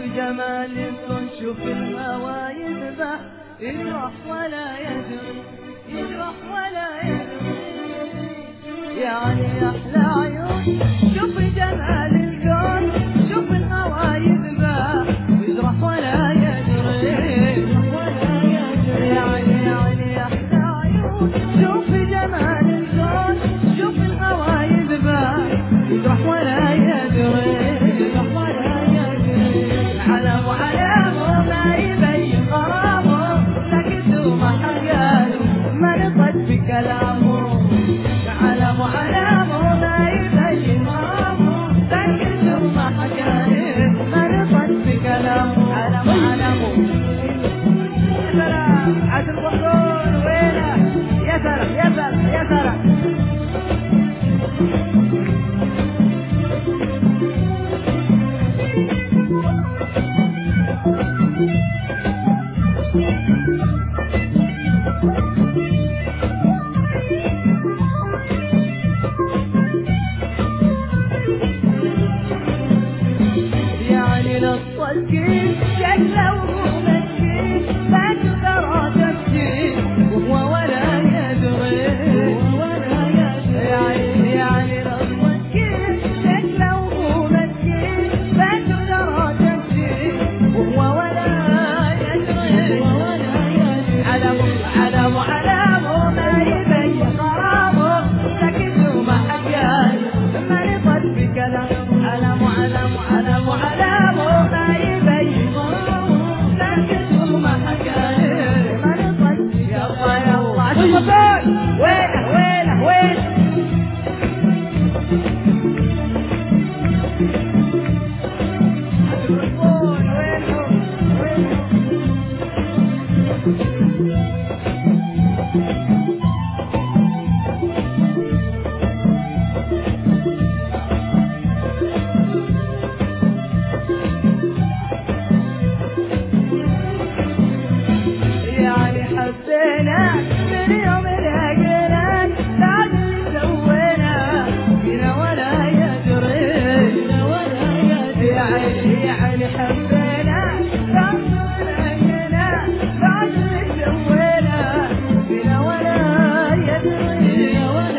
جمال الكون شوف الهوى يذبح يجرح ولا يدري يجرح ولا يدري يعني أحلى عيون شوف جمال الكون شوف الهوى يذبح يجرح ولا يدري يعني أحلى عيون شوف جمال الكون شوف الهوى يذبح يجرح ولا يدري كلامه علم علامه ما يبين مرامه سكته ما حكايه ما نطق بكلامه علم علامه يا سلام عاد البطول وينه يا سلام يا سلام يا سلام الصلكين شكله وهو مسكين ما تقدر تبكي وهو ولا يدري يعني الصلكين شكله وهو مسكين ما تقدر تبكي وهو ولا يدري علامه ما يبين غرامه سكته ما حكايه ما نطق بكلامه علامه وينه يعني حبينا من يوم الهجران بعد اللي سوينا فينا ولا يدري يعني حبينا بعد الهجران بعد اللي سوينا فينا ولا يدري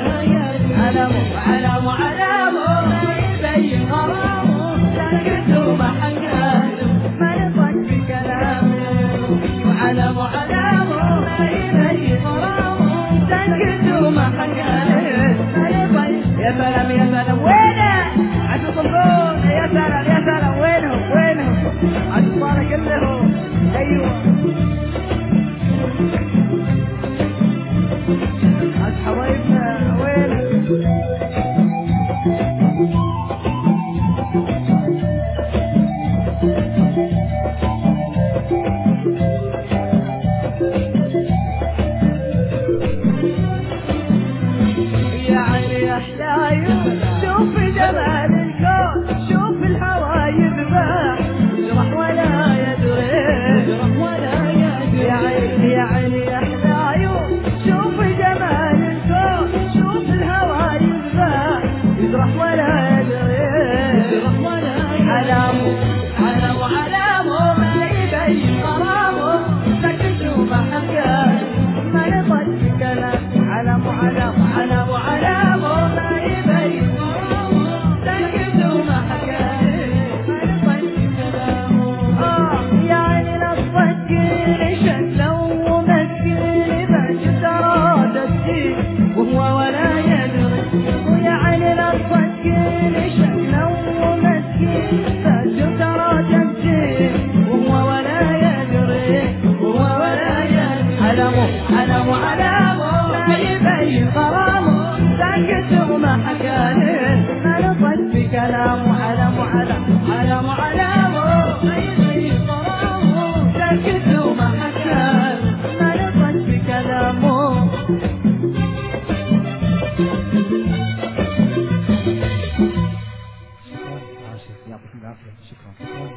علامه ما يبين غرامه سكته ما حكاله ما نطق بكلامه علامه ما يبين غرامه سكته ما حكاله يا سلام يا سلام وينه عاد الصنبون يا سلام وينه عاد الصالة كله ايوه عاد حبايبنا وينه شوف جمال الكون شوف الهوى يذبح يجرح ولا يدري يعني